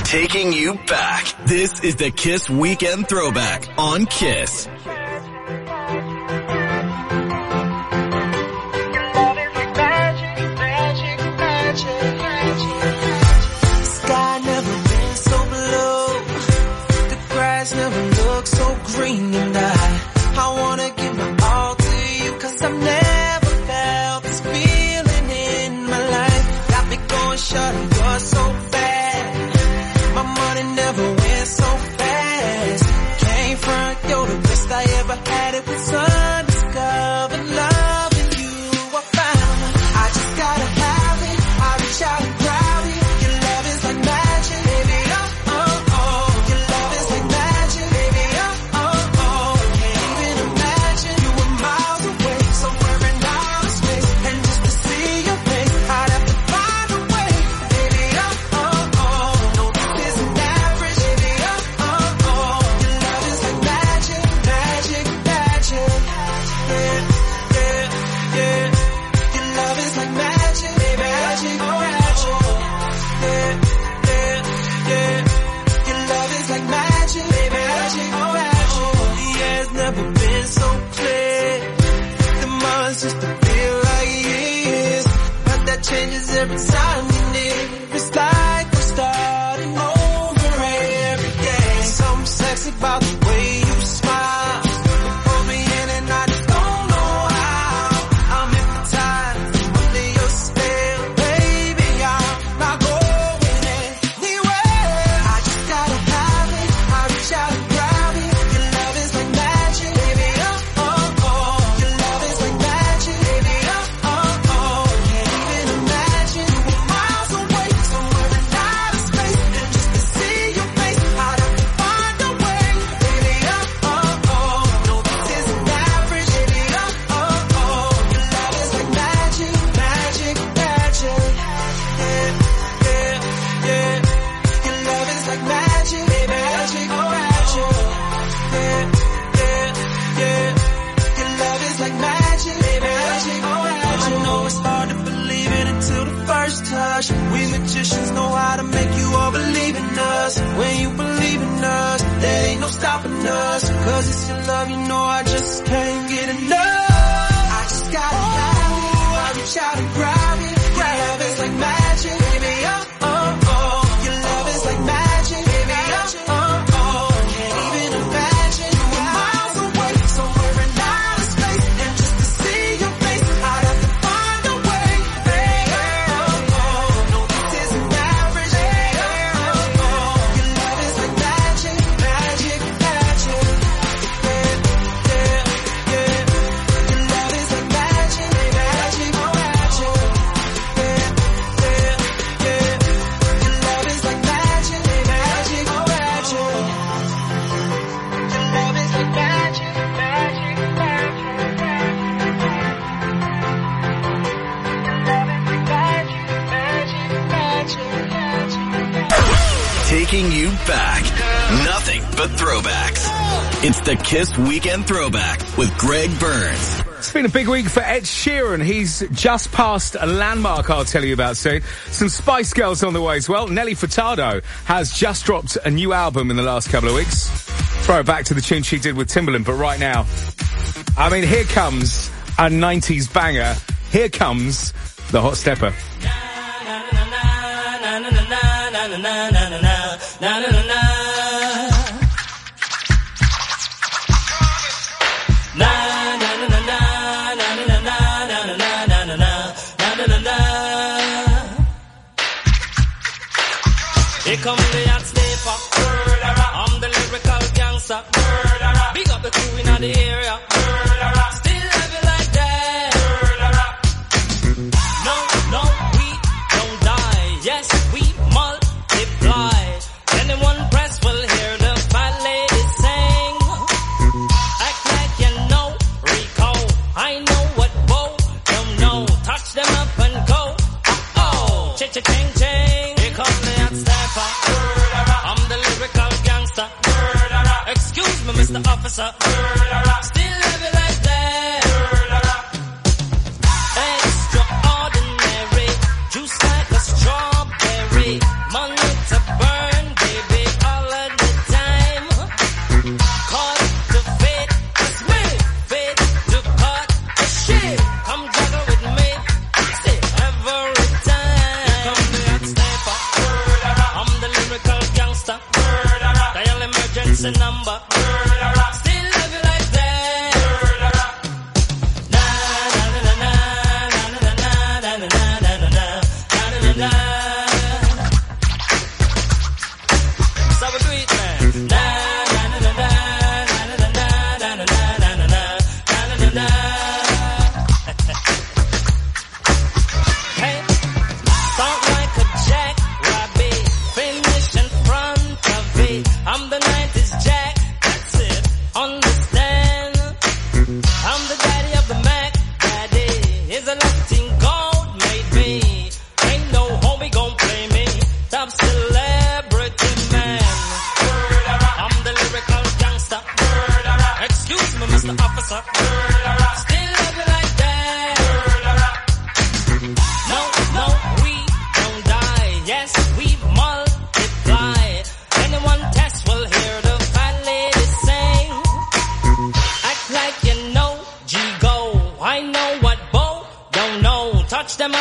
Taking you back. This is the Kiss Weekend Throwback on Kiss. Sky never been so blue. The grass never looked so green. And I wanna give my all to you, 'cause I've never felt this feeling in my life. Got me going short and you're so bad. My money never went so fast. Came front, you're the best I ever had. It was undiscovered love in you I found. I just gotta have it. I reach out and grab it. Your love is like magic, baby. Oh, oh, oh. Your love is like magic, baby. Oh, oh, oh. Can't even imagine you were miles away, somewhere in outer space. And just to see your face, I'd have to find a way, baby. Oh, oh, oh. No, this isn't average, baby. Oh, oh, oh. Your love is like magic, magic, magic. Yeah, yeah, yeah. Your love is like magic, baby. Magic, magic. Yeah, yeah, yeah. Your love is like magic, baby. Magic, magic. Yeah, it's never been so clear. The months used to feel like years, but that changes every time you're near. It's like we're starting over every day. Something sexy about the way you smile. You pull me in and I just don't know how. I'm hypnotized under your spell, baby. I'm not going anywhere. I just gotta have it. I reach out and grab it. Your love is like magic, baby. Oh, oh, oh. Your love is like magic, baby. Oh, oh, oh. Can't even imagine you were miles away, somewhere in outer space. And just to see your face, I'd have to find a way, baby. Oh, oh, oh. No, this isn't average, baby. Oh, oh, oh. Your love is like magic, magic, magic. Yeah, yeah, yeah. Your love is like magic, baby. Magic, magic. Yeah, yeah, yeah. Your love is like magic, baby. Magic, magic. I know it's hard to believe it until the first touch. We magicians know how to make you all believe in us. When you believe in us, there ain't no stopping us. 'Cause it's your love, you know I just can't get enough. I just gotta have it. I reach out and grab it. Your love is like magic, baby. Oh, oh, oh. Your love is like magic, baby. Oh, oh, oh. Can't even imagine you were miles away, somewhere in outer space. And just to see your face, I'd have to find a way, baby. Oh, oh. No, this isn't average, baby. Oh, oh. Your love is like magic, magic, magic. Yeah, yeah, yeah. Your love is like magic, magic, magic. Yeah, yeah, yeah. Your love is like magic, magic, magic. Your love is like magic, magic, magic. Your love is like magic, magic, magic. Taking you back. Nothing but throwbacks. It's the Kiss Weekend Throwback with Greg Burns. It's been a big week for Ed Sheeran. He's just passed a landmark I'll tell you about soon. Some Spice Girls on the way as well. Nelly Furtado has just dropped a new album in the last couple of weeks. Throw it back to the tune she did with Timbaland, but right now, I mean, here comes a 90s banger. Here comes the Hot Stepper. Here come the hot stepper. I'm the lyrical gangster. Big up the crew in the area. Still have it like that. No, no, we don't die. Yes, we multiply. Anyone press will hear the fat lady sing. Act like you know Rico. I know what Bo don't know. Touch them up and go. Oh, ching ching. Here come the hot stepper. I'm the lyrical gangster. Excuse me, Mr. Officer. Still have it like that. Extraordinary. Juice like a strawberry. Money to burn.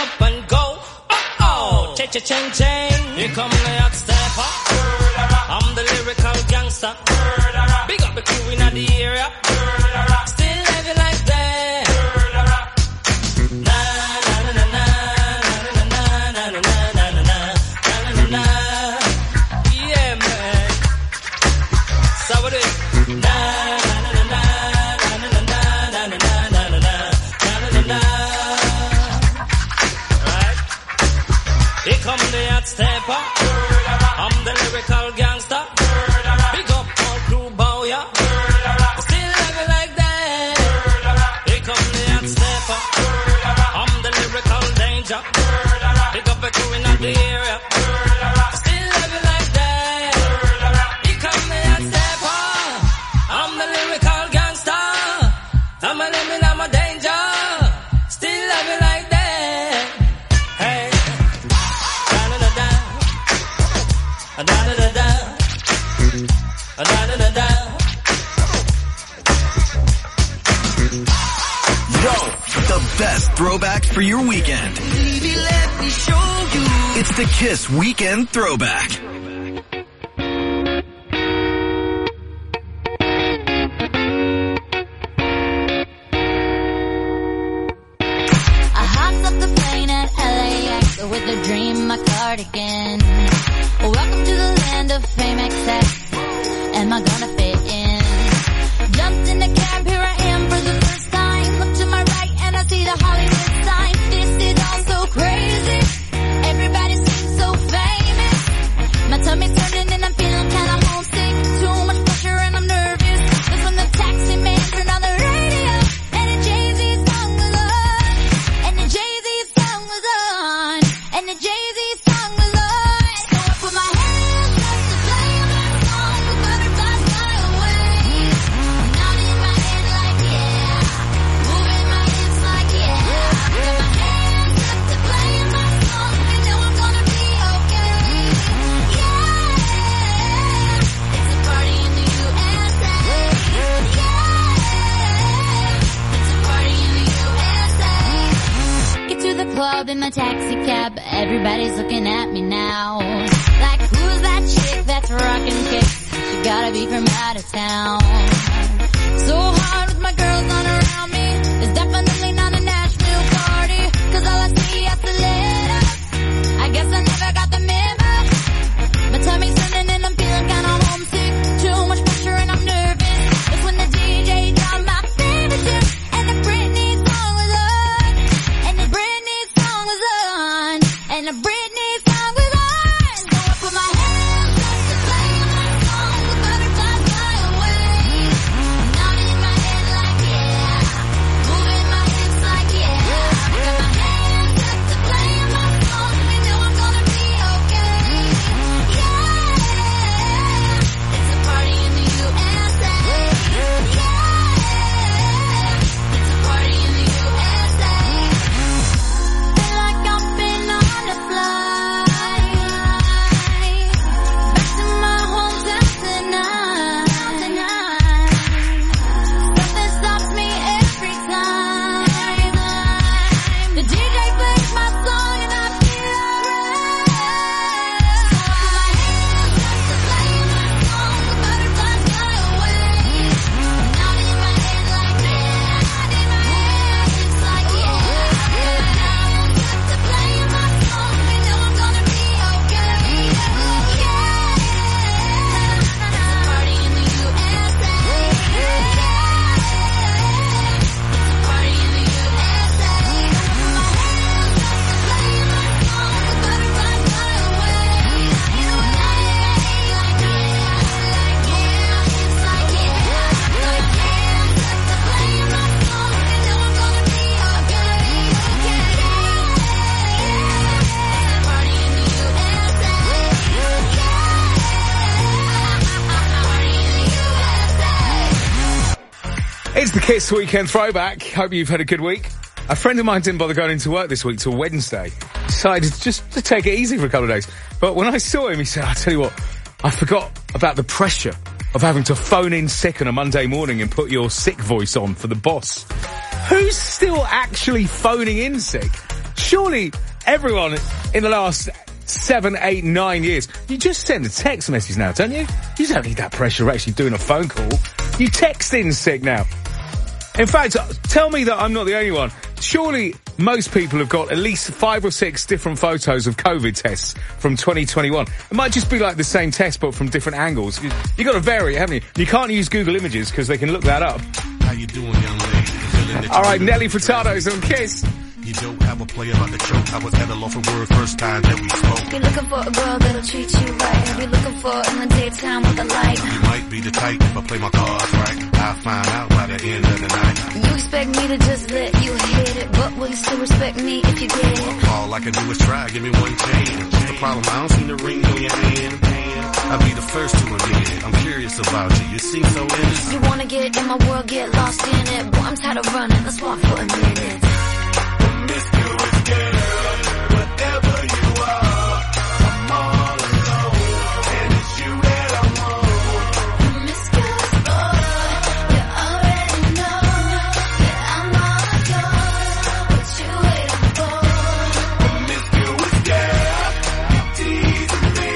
up and go. Oh, cha-cha-ching-ching. Here come the hot stepper. I'm the lyrical gangster. Big up the crew in the area. Still living like that. Na na na na na na na na na na na na. Yeah, man. So what it? Na na na na na na na na na na na. Right. Here come the hot stepper. I'm the lyrical gangster. Big up all crew bow ya. Still living like that. Here come the hot stepper. I'm the lyrical danger. Big up the crew in the area. Still living like that. Here come the hot stepper. I'm the lyrical gangster. I'm a living, I'm a danger. Still living like that. Hey. Da-da-da-da. Da-da-da-da. Da-da-da-da. Yo, the best throwbacks for your weekend. Baby, let me show you. It's the Kiss Weekend Throwback. I hopped up the plane at LAX with a dream, my cardigan. Welcome to the land of fame excess. Am I gonna fit in? Jumped in the cab, here I am for the first time. Look to my right and I see the Hollywood sign. This is all so crazy. Everybody seems so famous. My tummy's turning and I'm feeling kinda homesick. Too much pressure and I'm nervous. That's when the taxi man turned on the radio and the Jay-Z song was on. And the Jay-Z song was on. And the Jay-Z song was on. So I put my hands up to play my song. The butterflies fly away. Nodding my head like yeah. Moving my hips like yeah. Put my hands up to play my song. I know I'm gonna be okay. Yeah. It's a party in the USA. Yeah. It's a party in the USA. Get to the club in my taxi cab. Everybody's looking at me now. Like, who's that chick that's rockin' kicks? She gotta be from out of town. So hard with my girls on around me. It's definitely not a Nashville party. Cause all I see is the letters. I guess I never got the memo. My tummy's turning and I'm feeling kinda homesick. Too much pressure and I'm nervous. It's when the DJ dropped my favorite tune. And the Britney song was on. And the Britney song was on. And the Britney song was on. So I put my hands up to play my song. The butterflies fly away. Nodding my head like yeah. Moving my hips like yeah. Got my hands up to play my song. I know I'm gonna be okay. Yeah. It's a party in the USA. Yeah. It's a party in the USA. Feel like I've been on a flight back to my hometown tonight. Something stops me every time. The DJ plays my song and I feel alright. So I put my hands up to play my song. The butterflies fly away. Nodding my head like yeah. Moving my hips like yeah. Got my hands up to play my song. I know I'm gonna be okay. Yeah. It's a party in the USA. Yeah. It's a party in the USA. Put my hands up to play my song. The butterflies fly away. Nodding my head like yeah. Hips like yeah. Got my hands up to play my song. I know I'm gonna be okay. Party in the USA. Party in the USA. It's the Kiss Weekend Throwback. Hope you've had a good week. A friend of mine didn't bother going into work this week till Wednesday. Decided just to take it easy for a couple of days. But when I saw him, he said, I tell you what, I forgot about the pressure of having to phone in sick on a Monday morning and put your sick voice on for the boss. Who's still actually phoning in sick? Surely everyone in the last 7, 8, 9 years, you just send a text message now, don't you? You don't need that pressure of actually doing a phone call. You text in sick now. In fact, tell me that I'm not the only one. Surely most people have got at least 5 or 6 different photos of COVID tests from 2021. It might just be like the same test but from different angles. You got to vary it, haven't you? You can't use Google Images because they can look that up. How you doing, young lady? All right, Nelly Furtado's on Kiss. You don't have a play about the choke. I was at a loss for word first time that we spoke. Be looking for a girl that'll treat you right. Be looking for in the daytime with a light. You might be the type if I play my cards right. I'll find out by the end of the night. You expect me to just let you hit it, but will you still respect me if you get it? All I can do is try, give me one chance. Just the problem, I don't see the ring on your hand. I'll be the first to admit it. I'm curious about you, you seem so innocent. You wanna get in my world, get lost in it. Boy, I'm tired of running, let's walk for a minute. Promiscuous girl, whatever you are, I'm all alone, and it's you that I want. Promiscuous boy, you already know that I'm all yours. What you waiting for? Promiscuous girl, you teasing me.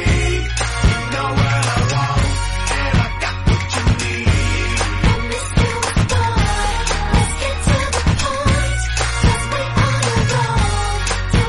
You know what I want, and I got what you need. Promiscuous boy, let's get to the point, 'cause we on the road. You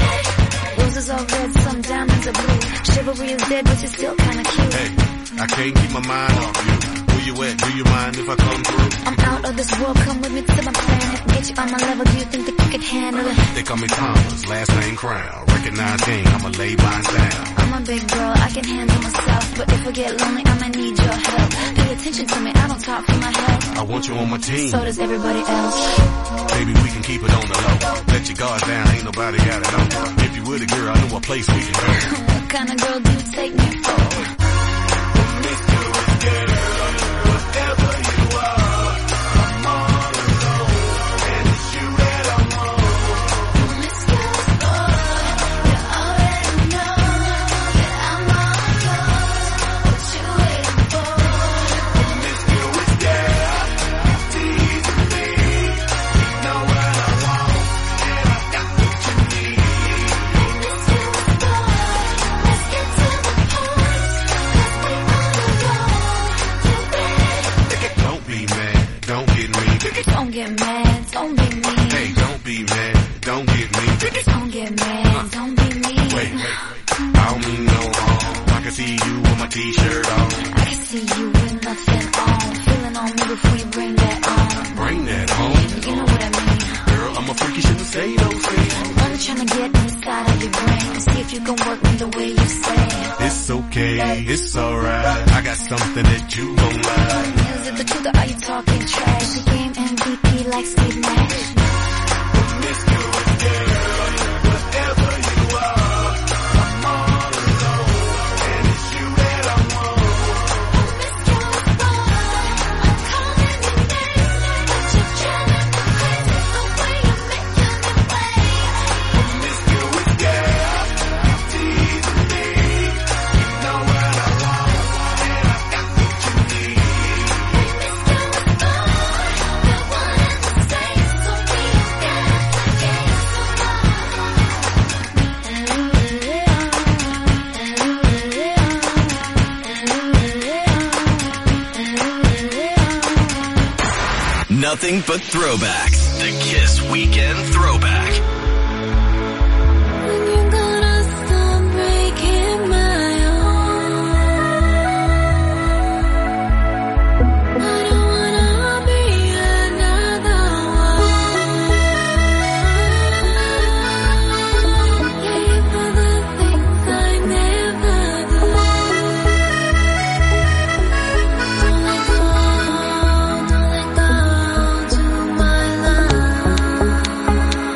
ready? Roses are red, some diamonds are blue. Chivalry is dead, but you're still kinda cute. Hey, I can't keep my mind off you. Where you at? Do you mind if I come through? I'm out of this world, come with me to my planet. Get you on my level, do you think that you could handle it? They call me Thomas, last name Crown. Recognize game, I'ma lay mine down. I'm a big girl, I can handle myself. But if I get lonely, I'ma need your help. Pay attention to me, I don't talk from my head. I want you on my team. So does everybody else. Baby, we can keep it on the low. Let your guard down, ain't nobody got it on. If you with a girl, I know a place we can go. What kind of girl do you take me for? Promiscuous girl, whatever you are, I'm all alone, and it's you that I want. Promiscuous boy, you already know that I'm all yours. What you waiting for? Promiscuous girl, you teasing me. You know what I want, and I got what you need. Promiscuous boy, let's get to the point, 'cause we on the road. You ready? Don't be mad, don't get me. Don't get mad, don't be mean. Hey, don't be mad, don't get me. Don't get mad, don't be mean. Wait, I don't mean no harm. I can see you with my t-shirt on. I can see you with nothing on. Feeling on me before you bring that on. Bring that home. You know what I mean. Girl, I'm a freak, you shouldn't say those things. I'm trying to get inside of your brain. See if you can work me the way you say. It's okay, it's alright. I got something that you gon' like. Is it the truth or are you talking trash? The game MVP like Steve Nash. Promiscuous girl, whatever you are, I'm all alone, and it's you that I want. Promiscuous boy, I'm calling your name, but you're driving me crazy the way you're making me wait. Promiscuous girl, you teasing me. You know what I want, and I got what you need. Promiscuous boy, we're one and the same, so we don't gotta get Nothing but throwbacks. The Kiss Weekend Throwback. When you gonna stop breaking my heart? I don't wanna be another one. Pay for the things I never do. Don't let go to my love.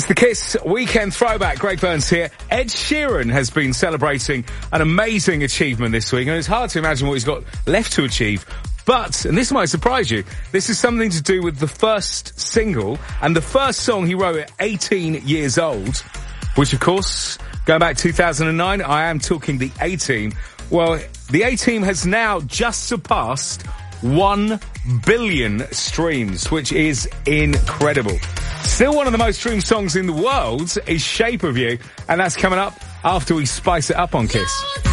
It's the Kiss Weekend Throwback. Greg Burns here. Ed Sheeran has been celebrating an amazing achievement this week, and it's hard to imagine what he's got left to achieve. But, and this might surprise you, this is something to do with the first single and the first song he wrote at 18 years old, which of course, going back 2009, I am talking the A-Team. Well, the A-Team has now just surpassed 1 billion streams, which is incredible. Still one of the most streamed songs in the world is Shape of You, and that's coming up after we spice it up on Kiss.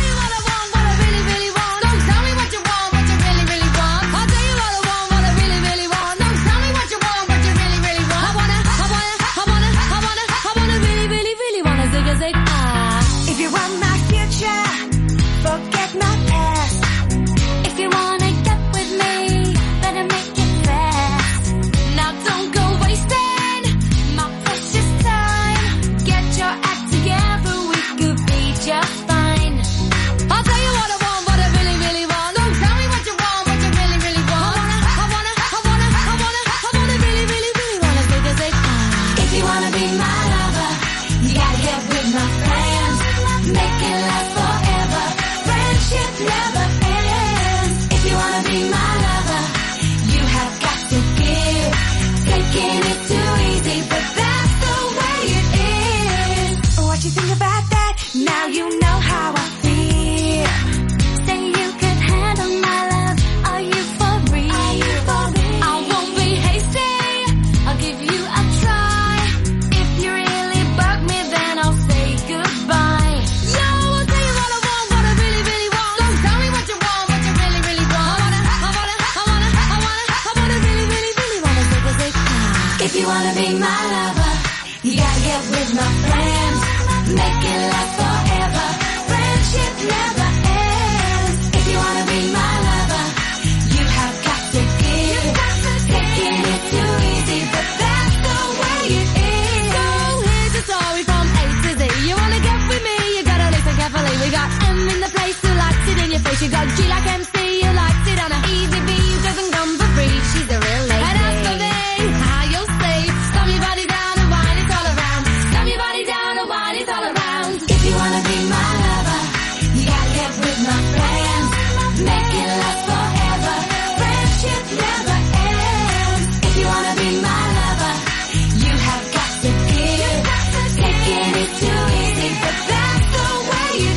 You got G like MC, you like it on a easy B, you doesn't come for free. She's a real lady. And as for me, how you'll say, stomp your body down and wine it all around. Stomp your body down and wine it all around. If you wanna be my lover, you gotta get with my friends. Make it last forever. Friendship never ends. If you wanna be my lover, you have got to give. Taking it too easy, but that's the way it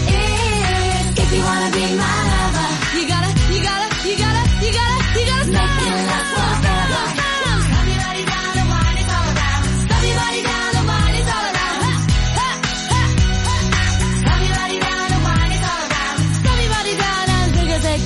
is. If you wanna be my you gotta make it last forever. Stop your body down and wine it all around. Stop your body down and wine it all around. Stop your body down and wine it all around. Stop your body down and take a take.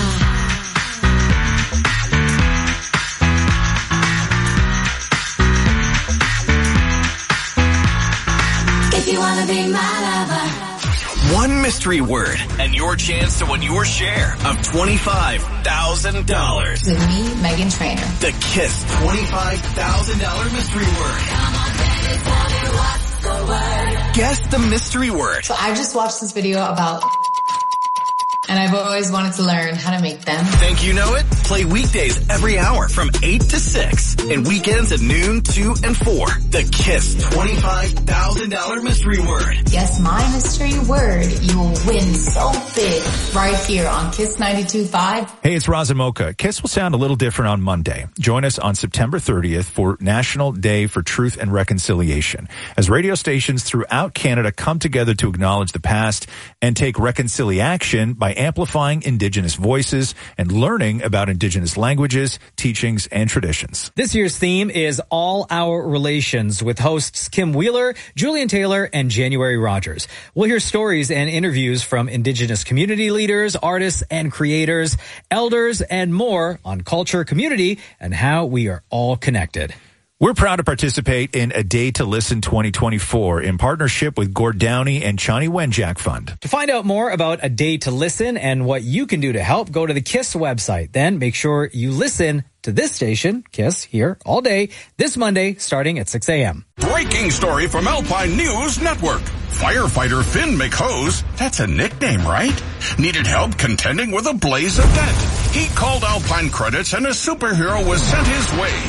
If you wanna be my lover. One mystery word and your chance to win your share of $25,000. With me, Megan Trainor. The Kiss $25,000 mystery word. Come on, baby, tell me what's the word. Guess the mystery word. So I just watched this video about, and I've always wanted to learn how to make them. Think you know it? Play weekdays every hour from 8 to 6 and weekends at noon, 2 and 4. The Kiss $25,000 mystery word. Guess my mystery word. You will win so big right here on Kiss 92.5. Hey, it's Roz and Mocha. Kiss will sound a little different on Monday. Join us on September 30th for National Day for Truth and Reconciliation, as radio stations throughout Canada come together to acknowledge the past and take reconciliation by amplifying Indigenous voices and learning about Indigenous languages, teachings, and traditions. This year's theme is All Our Relations, with hosts Kim Wheeler, Julian Taylor, and January Rogers. We'll hear stories and interviews from Indigenous community leaders, artists and creators, elders, and more on culture, community, and how we are all connected. We're proud to participate in A Day to Listen 2024 in partnership with Gord Downey and Chani Wenjack Fund. To find out more about A Day to Listen and what you can do to help, go to the KISS website. Then make sure you listen to this station, KISS, here all day, this Monday, starting at 6 a.m. Breaking story from Alpine News Network. Firefighter Finn McHose, that's a nickname, right? Needed help contending with a blaze of debt. He called Alpine Credits and a superhero was sent his way.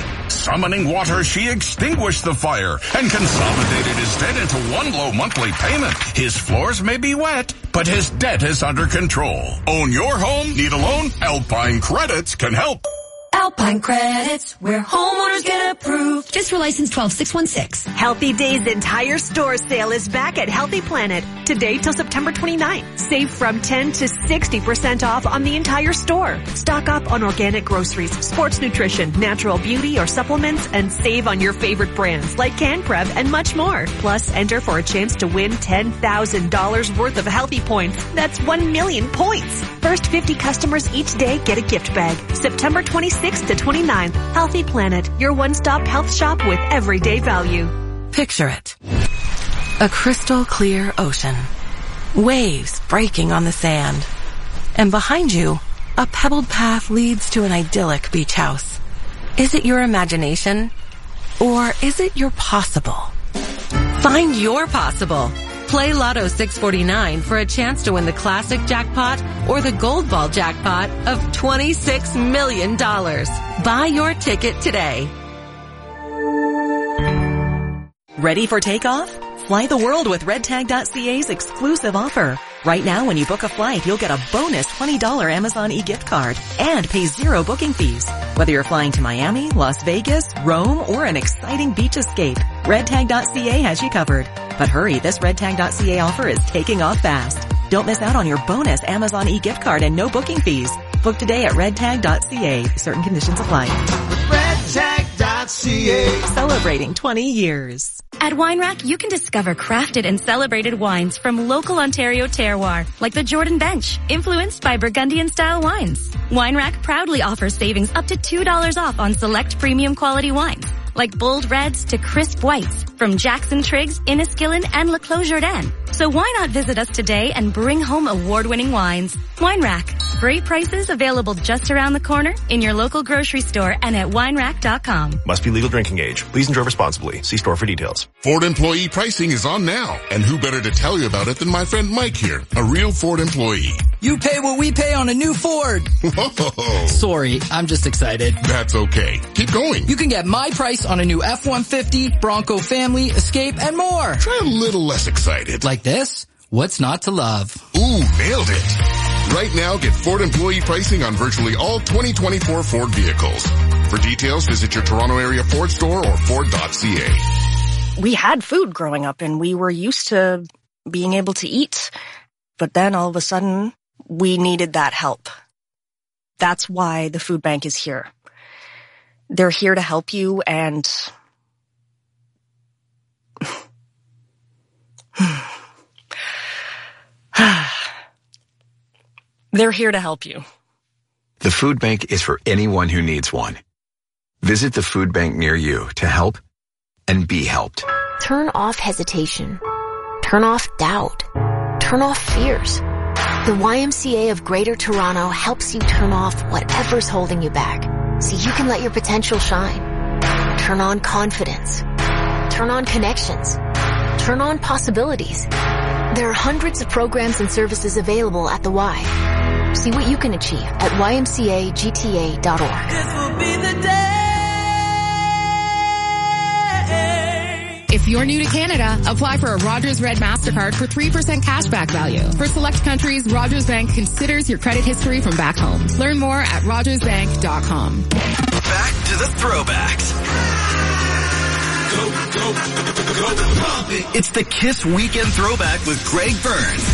Summoning water, she extinguished the fire and consolidated his debt into one low monthly payment. His floors may be wet, but his debt is under control. Own your home? Need a loan? Alpine Credits can help. Alpine Credits, where homeowners get approved. Just for license 12616. Healthy Days entire store sale is back at Healthy Planet. Today till September 29th. Save from 10 to 60% off on the entire store. Stock up on organic groceries, sports nutrition, natural beauty or supplements, and save on your favorite brands like CanPrev and much more. Plus, enter for a chance to win $10,000 worth of Healthy Points. That's 1 million points. First 50 customers each day get a gift bag. September 26th to 29th. Healthy Planet, your one-stop health shop with everyday value. Picture it. A crystal clear ocean. Waves breaking on the sand. And behind you, a pebbled path leads to an idyllic beach house. Is it your imagination? Or is it your possible? Find your possible. Play Lotto 649 for a chance to win the classic jackpot or the gold ball jackpot of $26 million. Buy your ticket today. Ready for takeoff? Fly the world with redtag.ca's exclusive offer. Right now, when you book a flight, you'll get a bonus $20 Amazon e-gift card and pay 0 booking fees. Whether you're flying to Miami, Las Vegas, Rome, or an exciting beach escape, redtag.ca has you covered. But hurry, this redtag.ca offer is taking off fast. Don't miss out on your bonus Amazon e-gift card and no booking fees. Book today at redtag.ca. Certain conditions apply. redtag.ca. Celebrating 20 years. At Wine Rack, you can discover crafted and celebrated wines from local Ontario terroir, like the Jordan Bench, influenced by Burgundian-style wines. Wine Rack proudly offers savings up to $2 off on select premium quality wines, like bold reds to crisp whites from Jackson Triggs, Inniskillen, and Le Clos Jordan. So why not visit us today and bring home award-winning wines? Wine Rack. Great prices available just around the corner in your local grocery store and at winerack.com. Must be legal drinking age. Please enjoy responsibly. See store for details. Ford employee pricing is on now. And who better to tell you about it than my friend Mike here, a real Ford employee. You pay what we pay on a new Ford. Whoa. Sorry, I'm just excited. That's okay. Keep going. You can get my price on a new F-150, Bronco Family, Escape, and more. Try a little less excited. Like this? What's not to love? Ooh, nailed it. Right now, get Ford employee pricing on virtually all 2024 Ford vehicles. For details, visit your Toronto area Ford store or Ford.ca. We had food growing up and we were used to being able to eat. But then all of a sudden, we needed that help. That's why the food bank is here. They're here to help you and... They're here to help you. The food bank is for anyone who needs one. Visit the food bank near you to help and be helped. Turn off hesitation. Turn off doubt. Turn off fears. The YMCA of Greater Toronto helps you turn off whatever's holding you back so you can let your potential shine. Turn on confidence. Turn on connections. Turn on possibilities. There are hundreds of programs and services available at the Y. See what you can achieve at ymcagta.org. This will be the day. If you're new to Canada, apply for a Rogers Red MasterCard for 3% cashback value. For select countries, Rogers Bank considers your credit history from back home. Learn more at rogersbank.com. Back to the throwbacks. It's the Kiss Weekend Throwback with Greg Burns.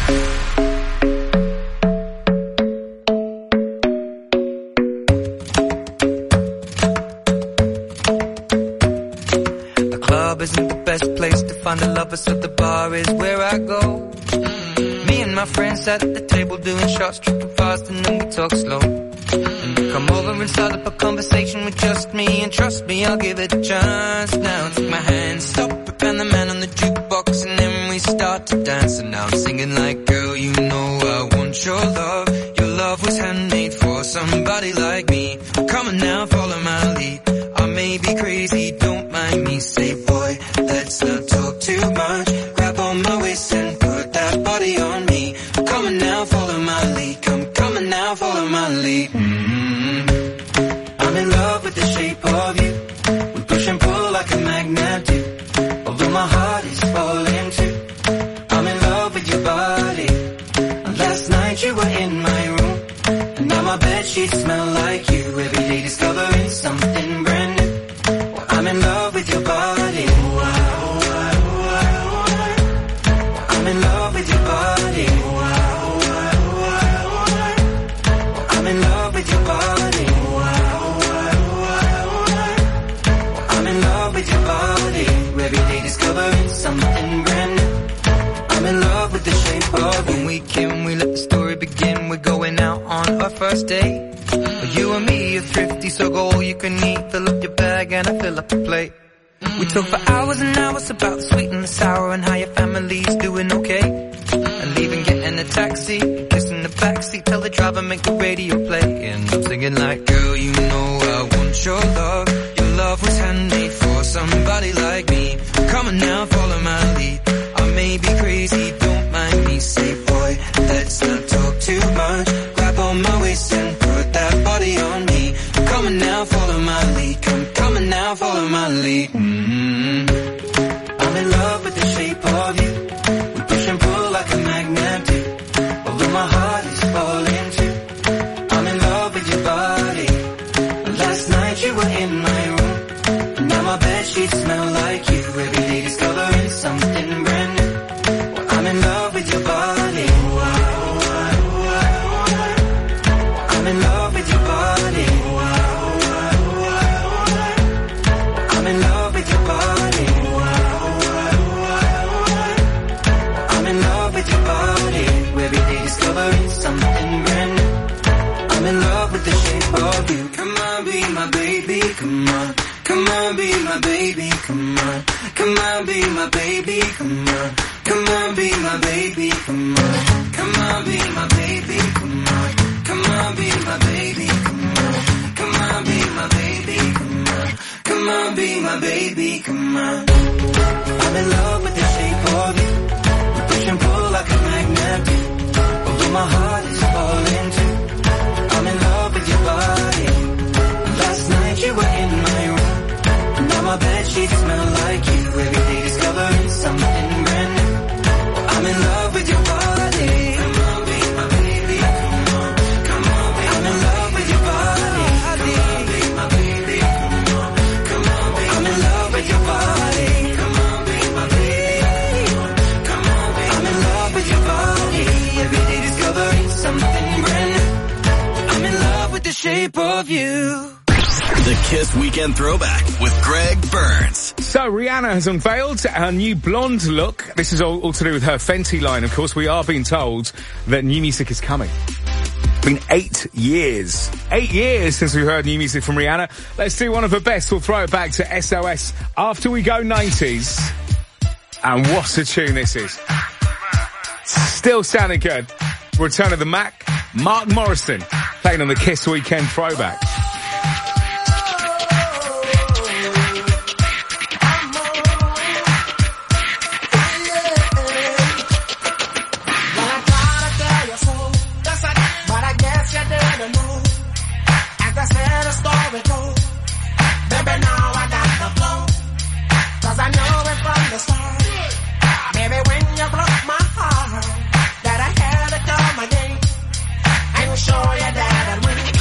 The club isn't the best place to find a lover, so the bar is where I go. Me and my friends at the table doing shots, tripping fast, and then we talk slow. Come over and start up a conversation with just me, and trust me, I'll give it a chance. Now take my hand, stop it, and the man on the jukebox, and then we start to dance. And now I'm singing like, girl, you know I want your love. Your love was handmade for somebody like me. Come on now, follow my lead. I may be crazy, don't mind me. Say, boy, let's not talk too much. Grab on my waist and put that body on me. Come on now, follow my lead. Come on now, follow my lead. I'm in love with the shape of you. something brand new. I'm in love with the shape of you. When we can, we let the story begin. We're going out on our first date. You and me are thrifty, so go all you can eat. Fill up your bag and I fill up the plate. We talk for hours and hours about the sweet and the sour and how your family's doing okay. And leaving, getting a taxi, kissing the backseat, tell the driver make the radio play. And I'm singing like, girl, you know I want your love. Your love was handmade for somebody like me. Come on now, follow my lead. I may be crazy, don't mind me. Say, boy, let's not talk too much. Grab on my waist and put that body on me. Come on now, follow my lead. Come on now, follow my lead. I'm in love with the shape of you. We push and pull like a magnet do. Although my heart is falling too. I'm in love with your body. Last night you were in my room. Now my bedsheets smell like you. Every day discovering something brand new. Well, I'm in love with your body. I'm in love with your body. I'm in love with your body. I'm in love with your body. Every day discovering something brand new. I'm in love with the shape of you. Come on, be my baby, come on. Come on, be my baby, come on. Come on, be my baby, come on. Come on, be my baby, come on. Come on, be my baby, come on. Come on, be my baby, come on. Come on, be my baby, come on. Come on, be my baby, come on. I'm in love with the shape of you. We push and pull like a magnet do. Although my heart is falling too. I'm in love with your body. Last night you were in my room. Now my bedsheets smell like you. Every day discovering something brand new. I'm in love with your body. Come on, be my baby, come on. Come on, be I'm in love with your body. Come on, be my baby, come on. Come on, be I'm in love with your body. Come on, be my baby. Come on, be I'm in love with your body. Every day discovering something brand new. I'm in love with the shape of you. The Kiss Weekend Throwback with Greg Burns. So Rihanna has unveiled her new blonde look. This is all to do with her Fenty line, of course. We are being told that new music is coming. It's been 8 years. 8 years since we heard new music from Rihanna. Let's do one of her best. We'll throw it back to SOS after we go 90s. And what a tune this is. Still sounding good. Return of the Mac, Mark Morrison, playing on the Kiss Weekend Throwback. Show you that I win.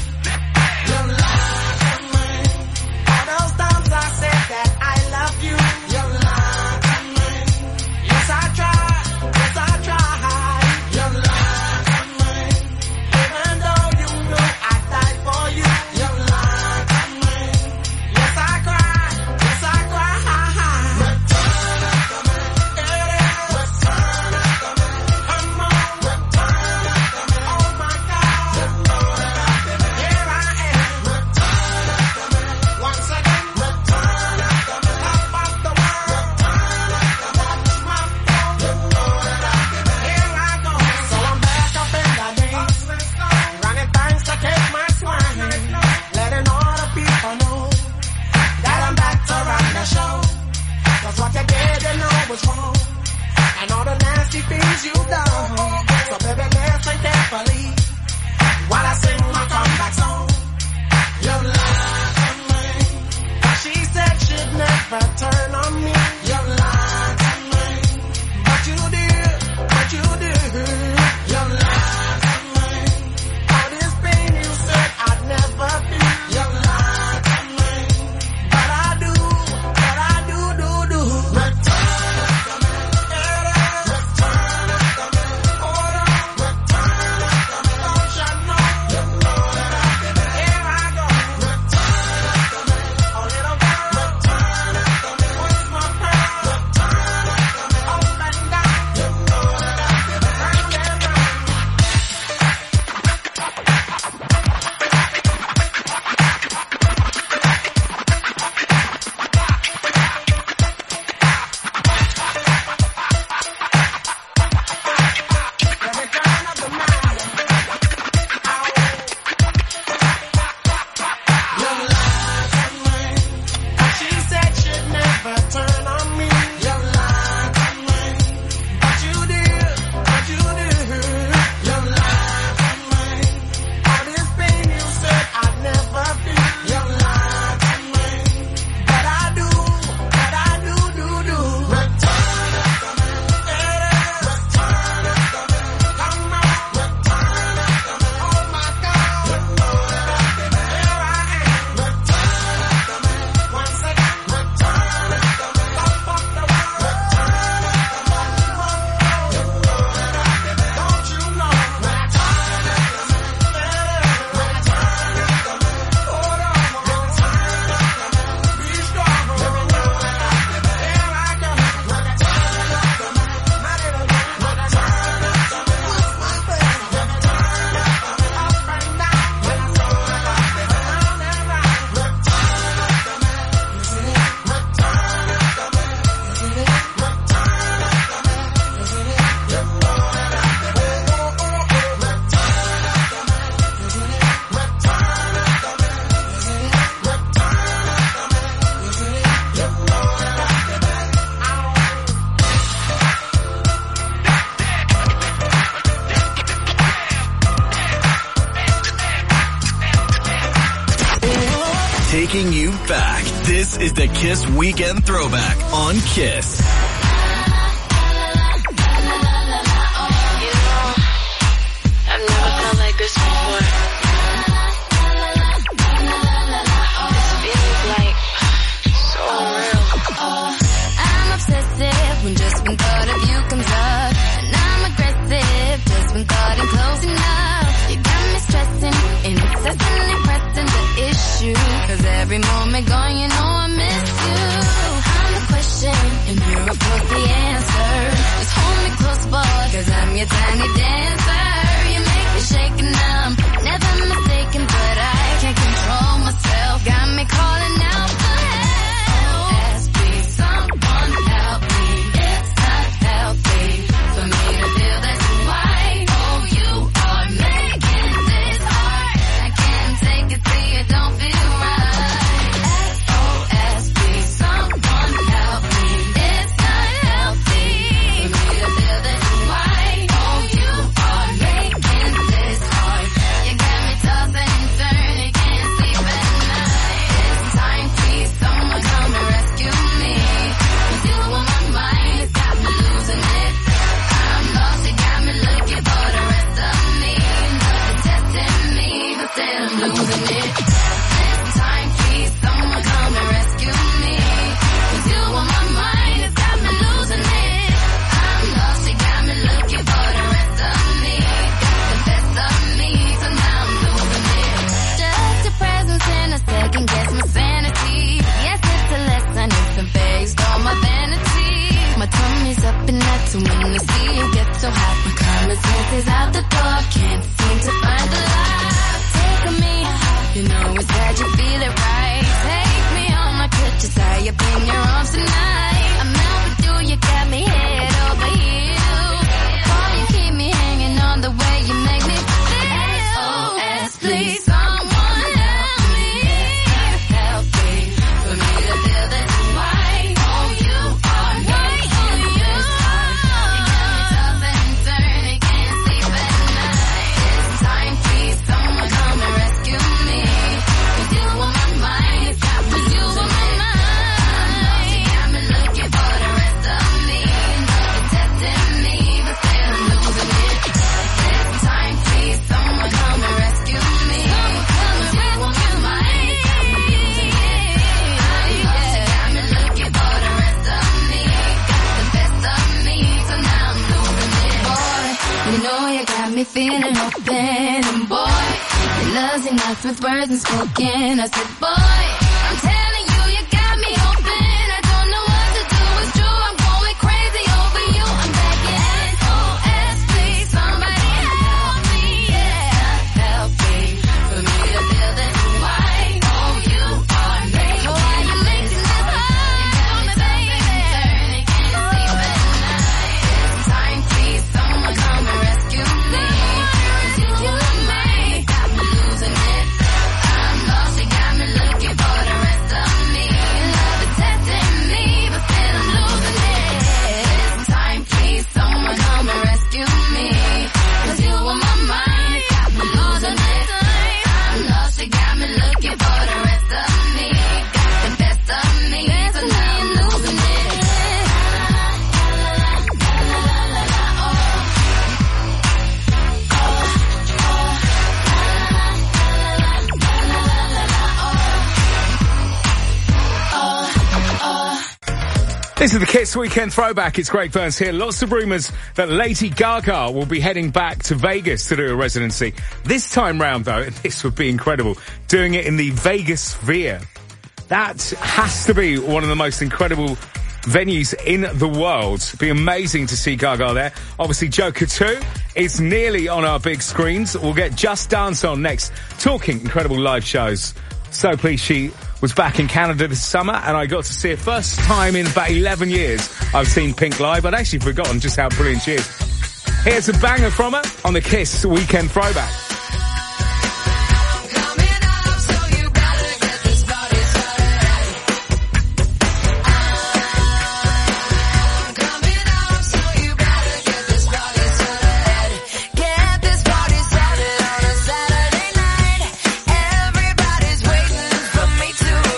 taking you back. This is the Kiss Weekend Throwback on Kiss. I've never felt like this before. This feels like so real. I'm obsessive when just when thought of you comes up. And I'm aggressive just when thought I'm close enough. You got me stressing and incessantly pressing the issue. Cause every moment gone, you know I miss you. I'm the question and you're of course the answer. Just hold me close, boy, cause I'm your tiny dancer. You make me shake and I'm never mistaken, but I can't control myself. Got me calling out for help. SOS, please, someone help me. It's not healthy for me to feel this way. Oh, you are making this hard. I can't take it, see it don't feel right. SOS, please, someone help me. It's not healthy for me to feel this way. Oh, you are making this hard. You got me tossing and turning, can't sleep at night. It's time, please, someone come and rescue me. Cause you on my mind, it's got me losing it. I'm lost, you got me looking for the rest of me. Nothing testing me, but still I'm losing it. This time, please, someone come and rescue me. Cause you on my mind, it's got me losing it. I'm lost, you got me looking for the rest of me. Got the best of me, so now I'm losing it. Just your presence in a second, guess my sanity. Yes, it's a lesson, it's been based on my vanity. My tummy's up and that's when I see you get so hot. My common sense is out the door, can't seem to find the light. Take me, you know it's that you feel it right. Take me on my crutches, tie up in your arms tonight. I'm out with you, you got me head over heels. Boy, you keep me hanging on the way you make me feel. SOS, please, someone help me. Help me for me to feel this way. Oh, you are making this hard. You got me tossing and turning, can't sleep at night. It's time, please, someone come and rescue me. Cause you on my mind, it's got me losing it. You got me looking for the rest of me. Nothing testing me, but still I'm losing it. This time, please, someone come and rescue me. Cause you on my mind, it's got me losing it. I'm lost, you got me looking for the rest of me. Got the best of me, so now I'm losing it. Boy, you know you got me feeling open. And boy, your love's enough with words unspoken. I said, boy, I'm telling you, you got me open. I don't know what to do, it's true, I'm going crazy over you. I'm begging, SOS, please, somebody help me, yeah. Help me, for me to feel this way. Oh, you are making this hard. You got me tossing and turning, can't sleep at night. It's time, please, someone come and rescue me. Cause you on my mind, got me losing it. I'm lost, you got me looking for the rest of me. Love is testing me, but still I'm losing it. This time, please, someone come and rescue me. Cause you on my mind, got me losing it. I'm lost, you got me looking for the rest of me. Got the best of me, so now I'm losing it. This is the Kiss Weekend Throwback. It's Greg Burns here. Lots of rumours that Lady Gaga will be heading back to Vegas to do a residency. This time round, though, this would be incredible, doing it in the Vegas Sphere. That has to be one of the most incredible venues in the world. It'd be amazing to see Gaga there. Obviously, Joker 2 is nearly on our big screens. We'll get Just Dance on next, talking incredible live shows. So pleased she was back in Canada this summer, and I got to see her first time in about 11 years. I've seen Pink live. I'd actually forgotten just how brilliant she is. Here's a banger from her on the Kiss Weekend Throwback. Everybody's waiting for me to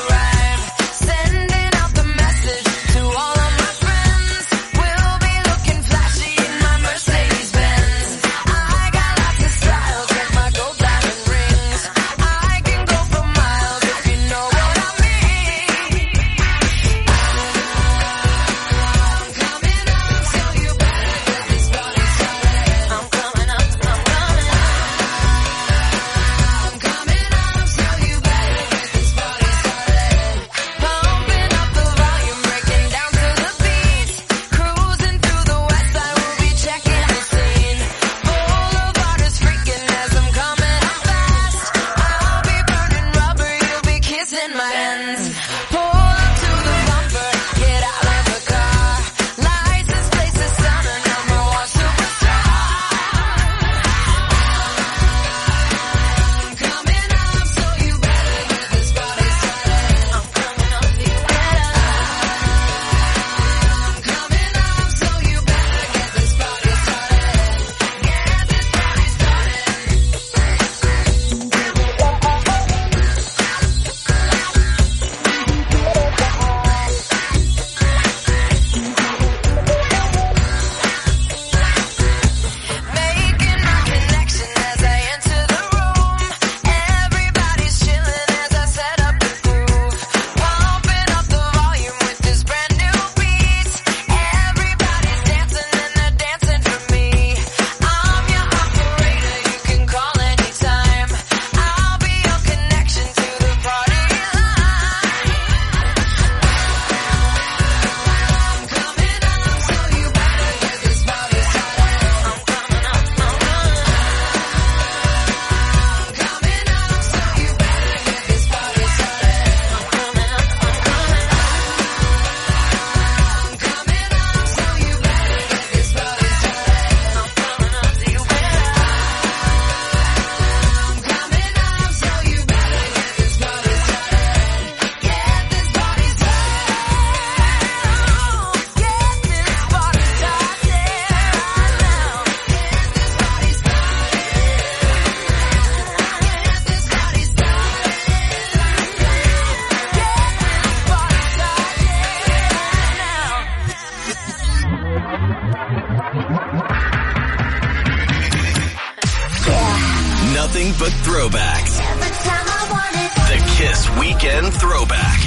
Nothing but throwbacks. The Kiss Weekend Throwback.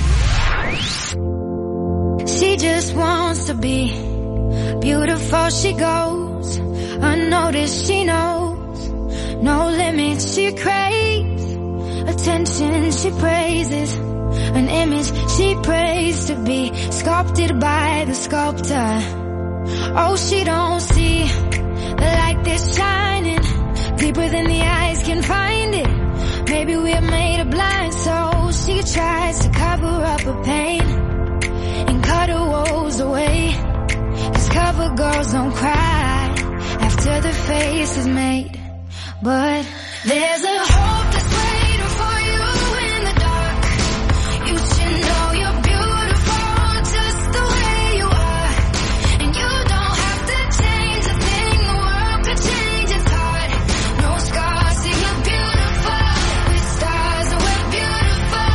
She just wants to be beautiful. She goes unnoticed. She knows no limits. She craves attention. She praises an image she prays to be sculpted by the sculptor. Oh, she don't see the light that's shining deeper than the eyes can find it. Maybe we're made of blind, so she tries to cover up her pain and cut her woes away. 'Cause cover girls don't cry after the face is made. But there's a hope that's waiting for you in the dark. You should know you're beautiful just the way you are. And you don't have to change a thing, the world could change its heart. No scars, see you're beautiful. With stars and we're beautiful.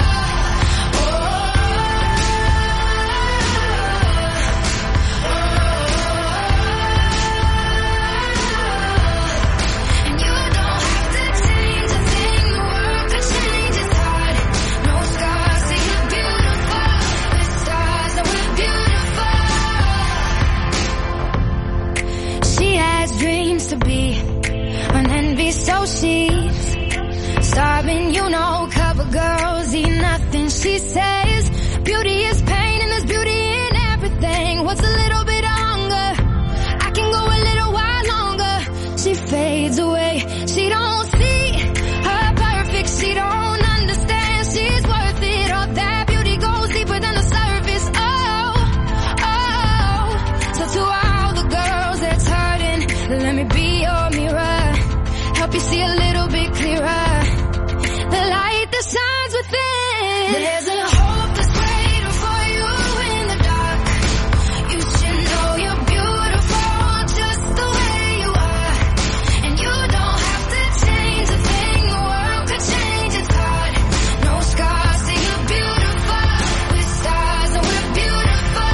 And you don't have to change a thing, the world could change its heart. No scars, see you're beautiful. With stars and we're beautiful. She has dreams to be an envy, so she's starving, you know. Cover girls eat nothing. She says beauty is pain and there's beauty in everything. What's a little bit of hunger? I can go a little while longer. She fades away. She don't see her perfect. She don't understand she's worth it. All that beauty goes deeper than the surface. Oh, oh. So to all the girls that's hurting, let me be your mirror. Help you see a little bit clearer. The light that shines within. There's a hope that's waiting for you in the dark. You should know you're beautiful just the way you are. And you don't have to change a thing, the world could change its heart. No scars, see you're beautiful. With stars and we're beautiful.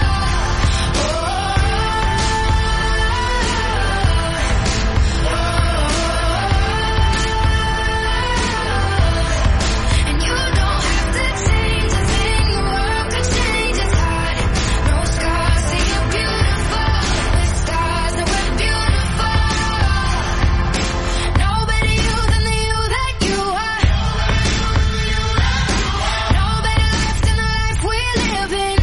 And you don't have to change a thing, the world could change its heart. No scars, see you're beautiful. With stars and we're beautiful. No better you than the you that you are. No better life than the life we're living.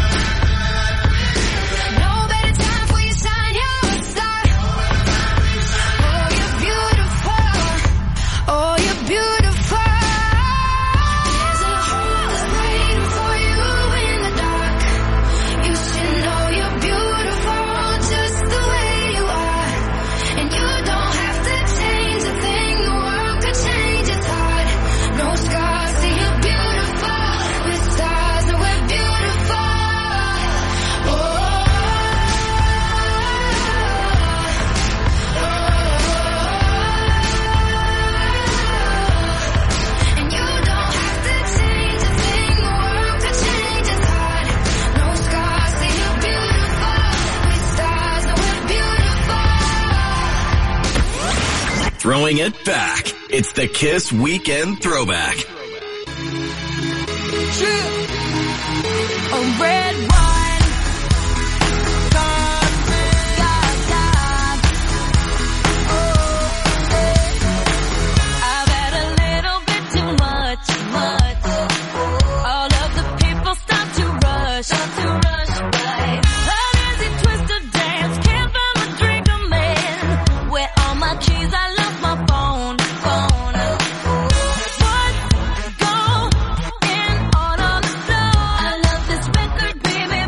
No better time for you shine, you're a star. Oh, you're beautiful. Oh, you're beautiful. There's a hope that's waiting for you in the dark. You should know you're beautiful just the way you are. And you don't have to change a thing, the world could change its heart. No scars, see you're beautiful. With stars and we're beautiful. And you don't have to change a thing, the world could change its heart. No scars, see you're beautiful. With stars and we're beautiful. Throwing it back. It's the Kiss Weekend Throwback. A red wine. God, God, God. Oh, I've had a little bit too much. All of the people start to rush by. An easy twisted dance, can't find a drink I'm in. Where all my keys, I lost my phone. What's going on the floor? I love this record, baby.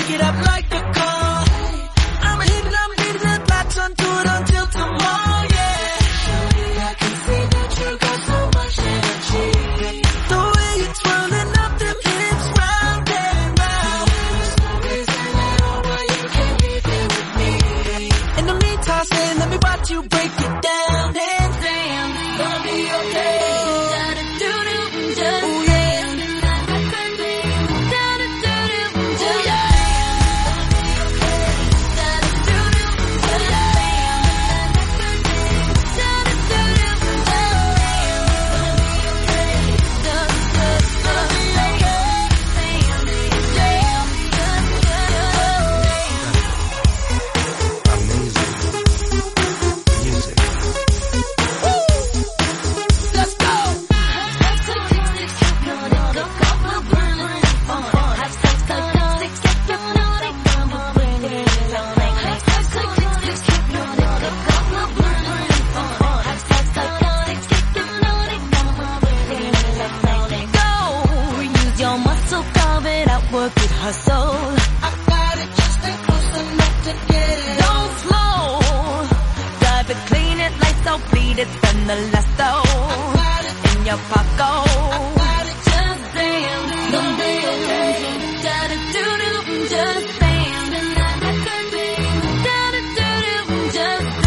pick it up like a call. I'ma hit it, I'm beating it, latch onto it until tomorrow, yeah. Shorty, I can see that you got so much energy. The way you're twirling up them hips round and round. There's no reason at all why you can't be there with me. In the meantime, say, let me watch you break it down. And damn, gonna be okay. Work it, hustle. I got it, just stay close enough to get it. Don't slow. Drive it, clean it, lights out, bleed it, spend the last out. In your pocket. I got it, just dance. Don't be okay. Da-da-do-do, just dance. Da-da-do-do, just dance.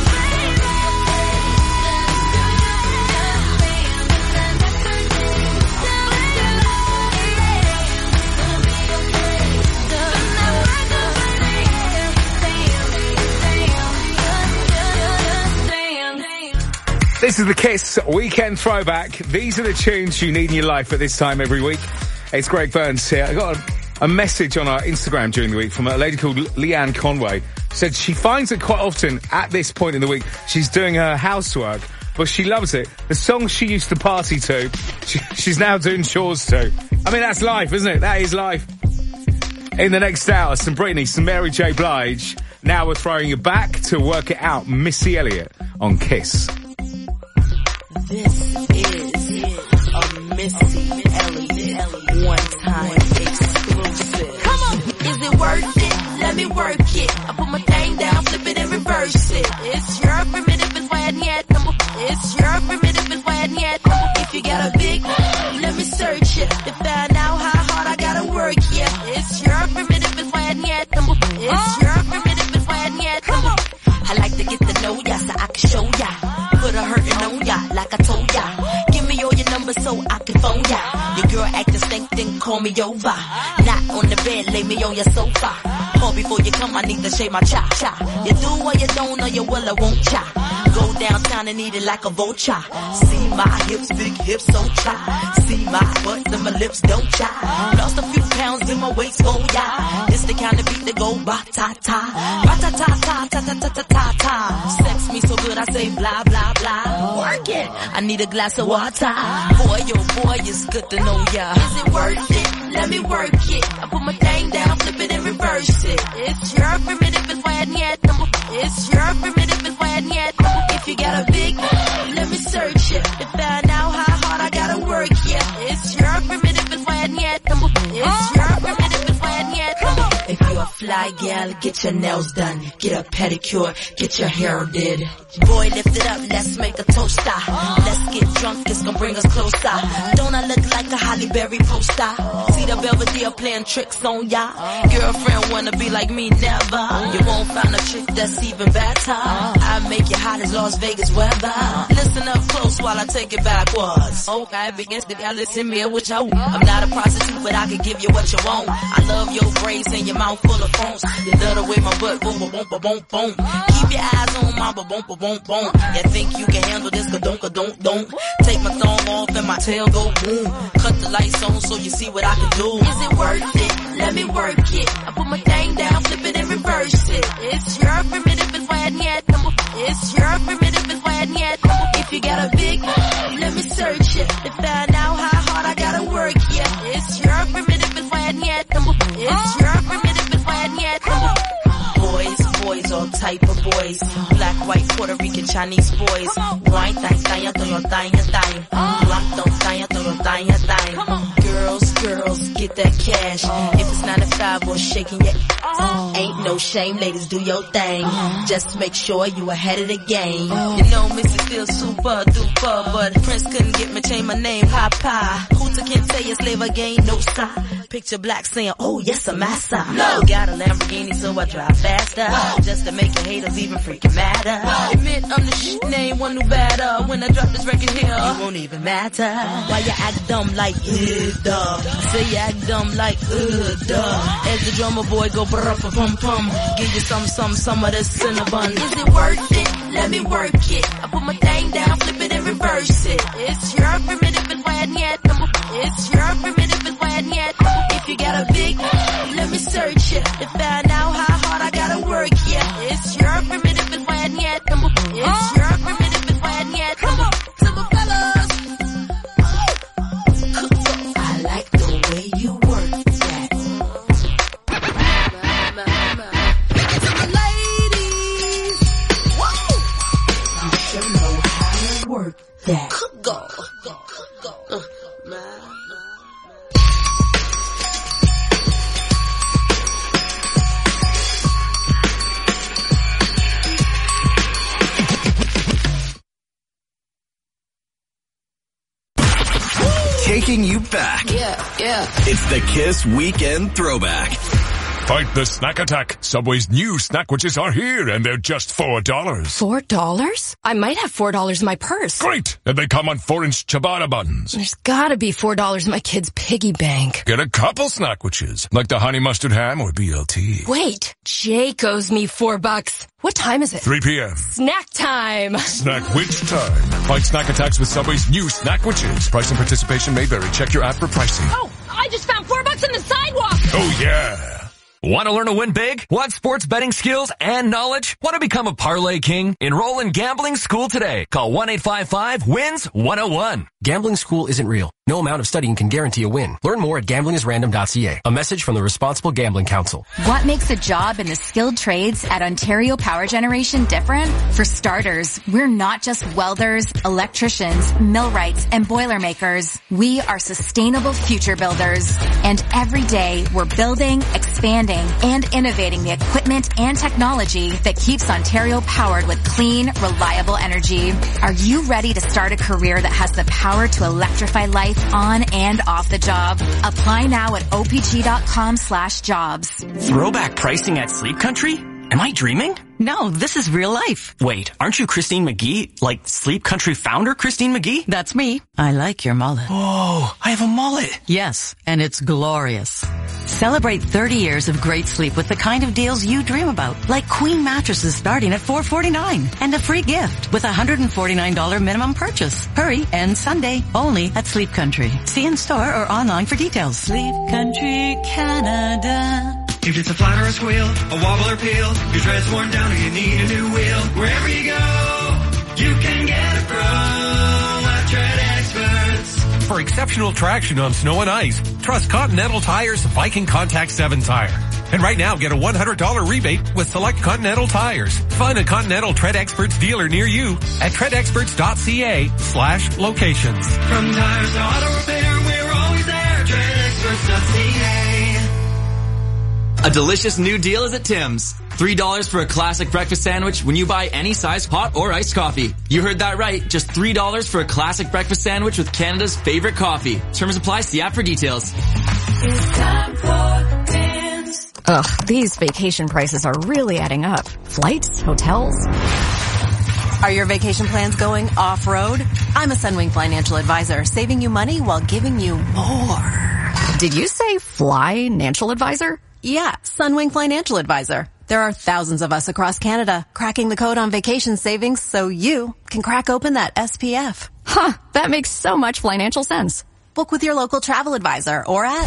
This is the Kiss Weekend Throwback. These are the tunes you need in your life at this time every week. It's Greg Burns here. I got a message on our Instagram during the week from a lady called Leanne Conway. Said she finds it quite often at this point in the week. She's doing her housework, but she loves it. The songs she used to party to, she's now doing chores to. I mean, that's life, isn't it? That is life. In the next hour, some Britney, some Mary J. Blige. Now we're throwing you back to Work It Out, Missy Elliott on Kiss. This is a Missy Elliott one-time exclusive. Come on, is it worth it? Let me work it. I put my thing down, flip it and reverse it. It's your primitive, it's why I need number. It's your primitive, it's why I need number. If you got a big, let me search it to find out how hard I gotta work. Yeah, it's your primitive, it's why I need number. It's your primitive, it's why I need number. I like to get to know ya so I can show ya. Put a hurtin' on ya, like I told ya. Give me all your numbers so I can phone ya. Your girl actin' stink, then call me over. Not on the bed, lay me on your sofa. Call before you come, I need to shave my cha-cha. You do or you don't, or you will or won't cha. Go downtown and eat it like a vulture. See my hips, big hips, so try. See my butt and my lips, don't try. Lost a few pounds in my waist, oh yeah. It's the kind of beat that go ba-ta-ta. Ba-ta-ta-ta-ta-ta-ta-ta-ta. Sex me so good I say blah, blah, blah. Work it. I need a glass of water. Boy, oh boy, it's good to know ya. Is it worth it? Let me work it. I put my thing down, flip it and reverse it. It's your primitive, it's why I need number. It's your primitive, it's why I need number. If you got a big, let me search it to find out how hard I gotta work. Yeah, it's your primitive, it's why I need number. It's your primitive, it's why I need number. If you're a fly gal, get your nails done, get a pedicure, get your hair did. Boy, lift it up, let's make a toaster. Let's get drunk, it's gonna bring us closer. Don't I look like a Halle Berry poster? See the Belvedere playing tricks on ya. Girlfriend wanna be like me, never. You won't find a chick that's even better. I make you hot as Las Vegas weather. Listen up close while I take it backwards. Okay, begins to listen me what you want. I'm not a prostitute, but I can give you what you want. I love your braids and your mouth full of phones. You love the way my butt boom, boom, boom, boom, boom. Keep your eyes on my boom, boom, boom, boom. You think you can handle this? Don't. Take my thumb off and my tail go boom. Cut the lights on so you see what I can do. Is it worth it? Let me work it. I put my thing down, flip it and reverse it. It's your primitive, it's why I need number. It's your primitive, it's why I need number. If you got a big, let me search it to find out how hard I gotta work. Yeah, it's your primitive, it's why I need number. It's your primitive, it's why I need number. Boys, all type of boys. Black, white, Puerto Rican, Chinese boys. White, thang, thang, thang, thang, thang. Black, don't thang, thang, thang, thang. Girls, girls, get that cash. If it's 9 to 5 or shaking your ain't no shame, ladies, do your thing. Just make sure you ahead of the game. You know Missy feels super duper, but Prince couldn't get me change my name, Papa. Hooter can't say a slave again, no sign. Picture black saying, oh yes, I'm massa. No. Got a Lamborghini, so I drive faster. Just to make the haters even freaking madder. Admit I'm the shit, name one new batter. When I drop this record here, it won't even matter. Why you act dumb like, duh? Say you act dumb like, duh. As the drummer boy go brr-pum-pum. Give you some of this cinnamon. Is it worth it? Let me work it. I put my thing down, flip it and reverse it. It's your primitive and wet yet. It's your primitive and wet yet. If you got a big, let me search it to find out how hard I gotta work. Yeah, it's your primitive and wet yet. It's your primitive and wet yet. To the fellas, I like the way you work that. To the ladies, whoa, you sure know how to work that. Go. Taking you back. Yeah. It's the Kiss Weekend Throwback. Fight the snack attack. Subway's new snackwitches are here, and they're just $4. $4? I might have $4 in my purse. Great! And they come on 4-inch ciabatta buns. There's gotta be $4 in my kid's piggy bank. Get a couple snackwitches, like the honey mustard ham or BLT. Wait, Jake owes me $4. What time is it? 3 p.m. Snack time. Snackwitch time. Fight snack attacks with Subway's new snackwitches. Price and participation may vary. Check your app for pricing. Oh, I just found $4 in the sidewalk. Oh yeah. Want to learn to win big? Want sports betting skills and knowledge? Want to become a parlay king? Enroll in Gambling School today. Call 1-855-WINS-101. Gambling School isn't real. No amount of studying can guarantee a win. Learn more at gamblingisrandom.ca. A message from the Responsible Gambling Council. What makes a job in the skilled trades at Ontario Power Generation different? For starters, we're not just welders, electricians, millwrights, and boilermakers. We are sustainable future builders. And every day, we're building, expanding, and innovating the equipment and technology that keeps Ontario powered with clean, reliable energy. Are you ready to start a career that has the power to electrify life on and off the job? Apply now at opg.com/jobs. Throwback pricing at Sleep Country? Am I dreaming? No, this is real life. Wait, aren't you Christine McGee? Like Sleep Country founder Christine McGee? That's me. I like your mullet. Oh, I have a mullet. Yes, and it's glorious. Celebrate 30 years of great sleep with the kind of deals you dream about, like queen mattresses starting at $449 and a free gift with a $149 minimum purchase. Hurry, and Sunday only at Sleep Country. See in store or online for details. Sleep Country Canada. If it's a flat or a squeal, a wobble or peel, your tread's worn down or you need a new wheel, wherever you go, you can get a pro at Tread Experts. For exceptional traction on snow and ice, trust Continental Tire's Viking Contact 7 tire. And right now, get a $100 rebate with select Continental tires. Find a Continental Tread Experts dealer near you at treadexperts.ca/locations. From tires to auto repair, we're always there. TreadExperts.ca. A delicious new deal is at Tim's. $3 for a classic breakfast sandwich when you buy any size hot or iced coffee. You heard that right. Just $3 for a classic breakfast sandwich with Canada's favorite coffee. Terms apply. See app for details. It's time for Tim's. Ugh, these vacation prices are really adding up. Flights, hotels. Are your vacation plans going off-road? I'm a Sunwing Financial Advisor, saving you money while giving you more. Did you say Fly-Nancial Advisor? Yeah, Sunwing Financial Advisor. There are thousands of us across Canada cracking the code on vacation savings so you can crack open that SPF. Huh, that makes so much financial sense. Book with your local travel advisor or at...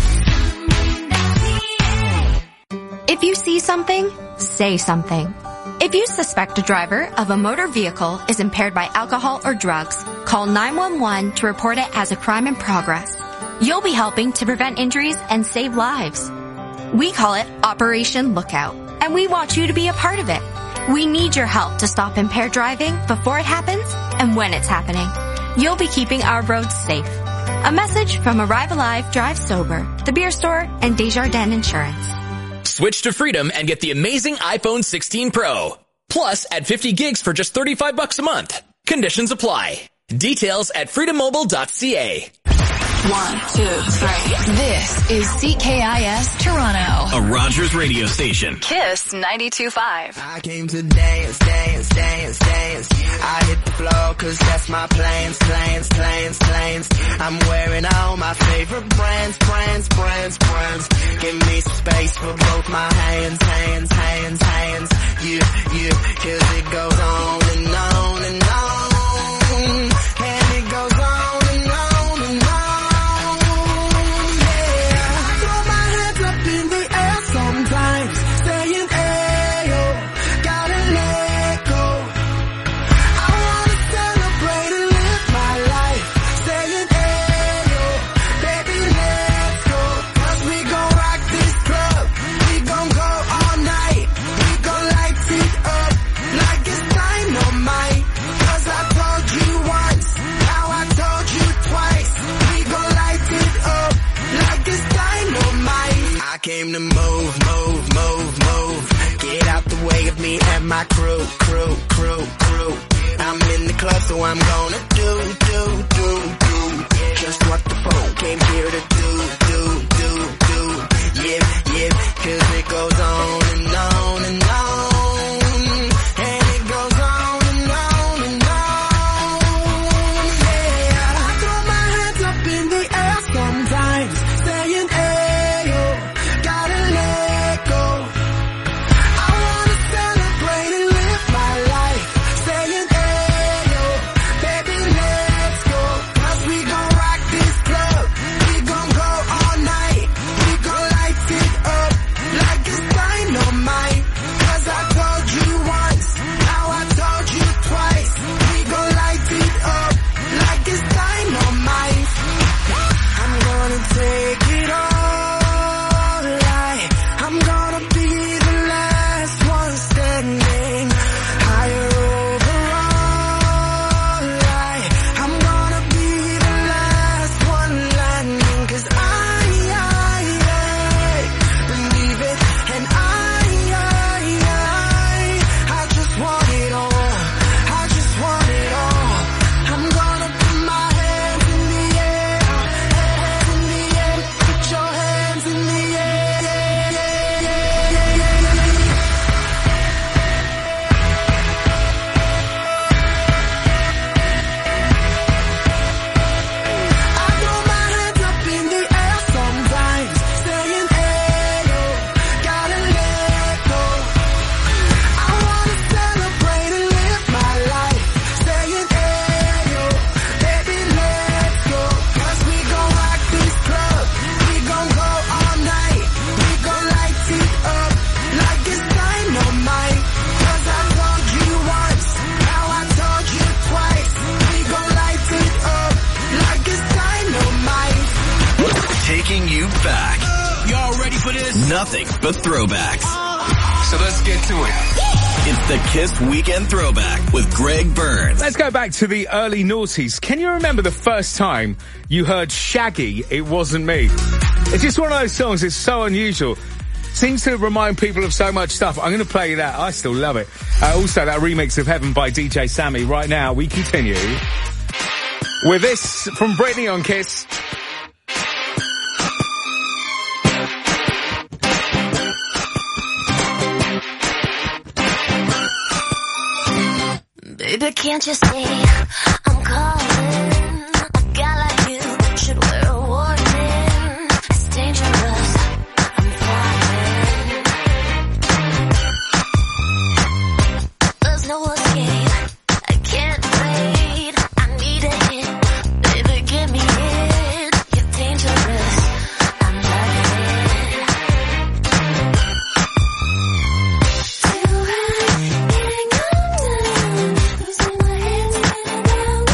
If you see something, say something. If you suspect a driver of a motor vehicle is impaired by alcohol or drugs, call 911 to report it as a crime in progress. You'll be helping to prevent injuries and save lives. We call it Operation Lookout, and we want you to be a part of it. We need your help to stop impaired driving before it happens and when it's happening. You'll be keeping our roads safe. A message from Arrive Alive, Drive Sober, The Beer Store, and Desjardins Insurance. Switch to Freedom and get the amazing iPhone 16 Pro. Plus, add 50 gigs for just $35 a month. Conditions apply. Details at freedommobile.ca. 1, 2, 3. This is CKIS Toronto. A Rogers radio station. Kiss 92.5. I came to dance, dance, dance, dance. I hit the floor cause that's my plans. I'm wearing all my favorite brands. Give me some space for both my hands. Yeah, cause it goes on and on and on. And it goes on and on and on. Yeah, I throw my hands up in the air sometimes, saying, ayo, gotta let go. I wanna celebrate and live my life, saying, ayo, baby, let's go. Cause we gon' rock this club, we gon' go all night, we gon' light it up like it's dynamite. Cause I told you once, now I told you twice, we gon' light it up like it's dynamite. I came to move. Get out the way of me and my crew. I'm in the club, so I'm gonna do just what the folk came here to do. Yeah, cause it goes on and on and on. And it goes on and on and on. Yeah, I throw my hands up in the air sometimes, saying, ayo, gotta let go. I wanna celebrate and live my life, saying, ayo, baby, let's go. Cause we gon' rock this club, we gon' go all night, we gon' light it up like it's dynamite. Cause I told you once, now I told you twice, we gon' light it up like it's dynamite. I'm gonna take it all right. I'm gonna be the last one standing, higher overall right. I'm gonna be the last one landing. Cause I believe it, and I just want it all. I just want it all. I'm gonna put my hands in the air, put your hands in the air. I throw my hands up in the air sometimes, saying, ayo, gotta let go. I wanna celebrate and live my life, saying, ayo, baby, let's go. Cause we gon' rock this club, we gon' go all night, we gon' light it up like it's dynamite. Cause I told you once, now I told you twice, we gon' light it up like it's dynamite. Taking you back. Y'all ready for this? Nothing but throwbacks. So let's get to it. It's the Kiss Weekend Throwback with Greg Burns. Let's go back to the early noughties. Can you remember the first time you heard Shaggy, It Wasn't Me? It's just one of those songs, it's so unusual. Seems to remind people of so much stuff. I'm going to play you that. I still love it. Also, that remix of Heaven by DJ Sammy. Right now, we continue with this from Britney on Kiss. Baby, can't you see I'm calling? A guy like you should wear a warning. It's dangerous, I'm falling. There's no escape, I can't wait. I need a hit, baby, give me it. You're dangerous, I'm loving it. Till I can't come down, losing my head spinning round.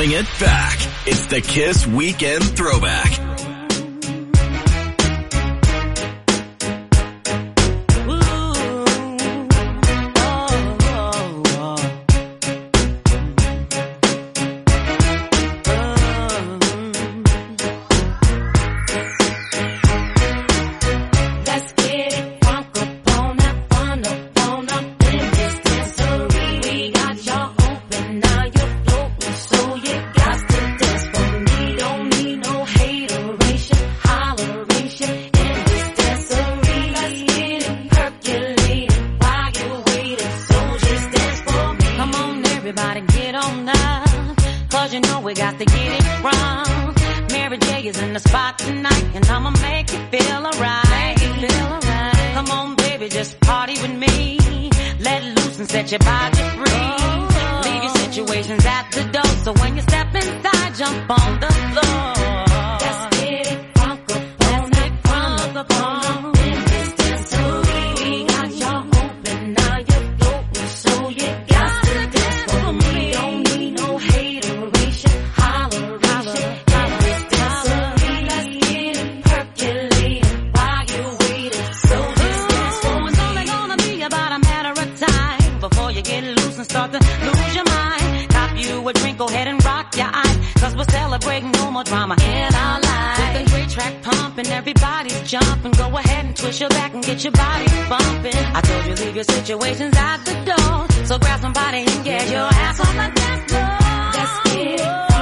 throwing it back. It's the Kiss Weekend Throwback. I told you leave your situations at the door. So grab somebody and get your ass on the dance floor. Let's get it.